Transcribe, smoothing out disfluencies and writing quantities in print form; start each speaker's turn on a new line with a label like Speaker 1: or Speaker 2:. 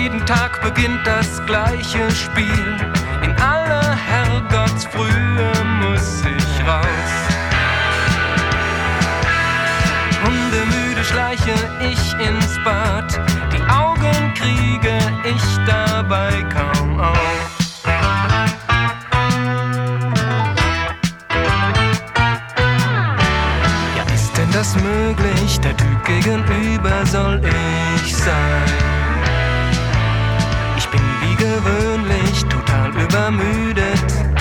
Speaker 1: Jeden Tag beginnt das gleiche Spiel. In aller Herrgottsfrühe muss ich raus. Hundemüde schleiche ich ins Bad. Die Augen kriege ich dabei kaum auf. Ja, ist denn das möglich? Der Typ gegenüber soll ich sein. Ich bin wie gewöhnlich total übermüdet.